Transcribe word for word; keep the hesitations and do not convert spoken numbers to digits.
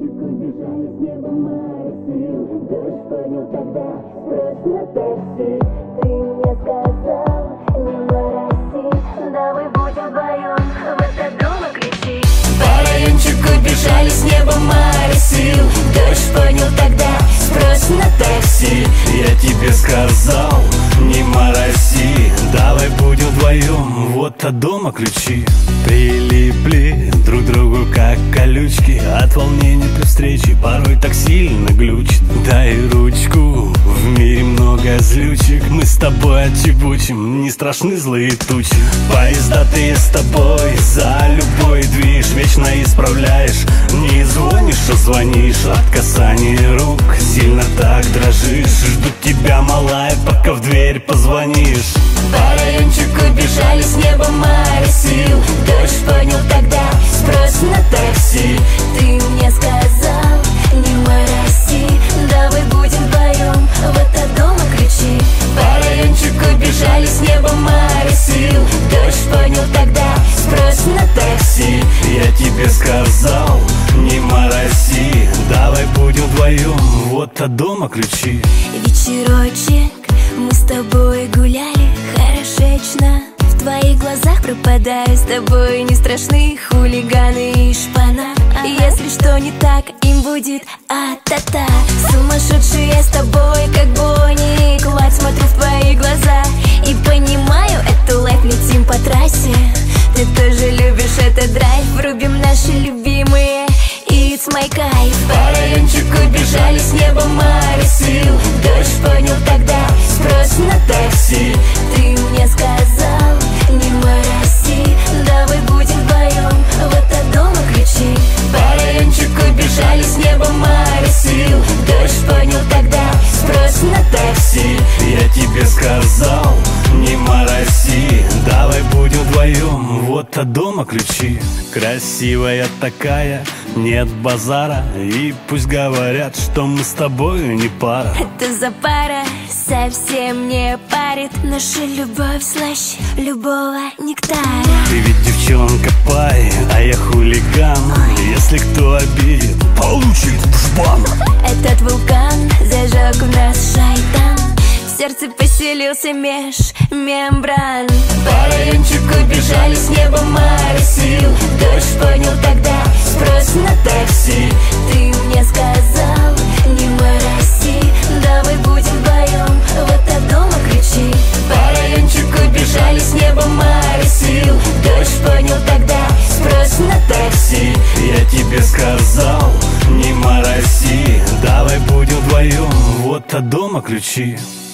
Баранчик убежали с неба моросил. Дождь понял тогда, спрос на такси. Ты мне сказал, не мороси, давай будем вдвоем в этот дом и кричи. Баранчик убежали с неба моросил. Дождь понял тогда, спрос на такси. Я тебе сказал, не мороси, давай будем вдвоем, вот от дома ключи. Прилипли друг к другу как колючки, от волнения при встрече порой так сильно глючит. Дай ручку, в мире много злючек, мы с тобой отчебучим, не страшны злые тучи. Поездатые с тобой, за любой движ вечно исправляешь. Не звонишь, а звонишь, от касания рук сильно так дрожишь. Жду тебя, малая, пока в дверь позвонишь. Баранчик убежали с неба моросил. Дождь понял тогда, спрос на такси. Ты мне сказал, не мороси, давай будем вдвоем в этот дом и кричи. Баранчик убежали с неба моросил. Дождь понял тогда, спрос на такси. Я тебе сказал, не мороси, давай будем вдвоем, вот от дома ключи. Вечерочек, мы с тобой гуляли хорошечно. В твоих глазах пропадаю, с тобой не страшны хулиганы и шпана. Если что не так, им будет а-та-та. Сумасшедший я с тобой, как Бонни и Клайд. Смотрю в твои глаза и понимаю, это лайф, летим по трассе. Ты тоже любишь этот драйв, врубим наши любимые It's my кайф. Баранчик убежали с неба моросил. Дождь понял тогда, спрос на такси. Ты мне сказал, не мороси, давай будем вдвоем в этот дом и кричи. Баранчик убежали с неба моросил. Дождь понял тогда, спрос на такси. Я тебе сказал, не мороси, давай будем вдвоем, вот от дома ключи. Красивая такая, нет базара, и пусть говорят, что мы с тобой не пара. Это за пара совсем не парит. Наша любовь слаще любого нектара. Ты ведь девчонка пай, а я хулиган. Если кто обидит, получит жбан. Этот вулкан зажег в нас шайтан. В сердце поселился меж мембран. Баранчик убежали с неба моросил. Дождь понял тогда, спрос на такси. Ты мне сказал, не мороси, давай будем вдвоем в этот дом и кричи. Баранчик убежали с неба моросил. Дождь понял тогда, спрос на такси. Я тебе сказал, не мороси, давай будем вдвоем, вот от дома ключи.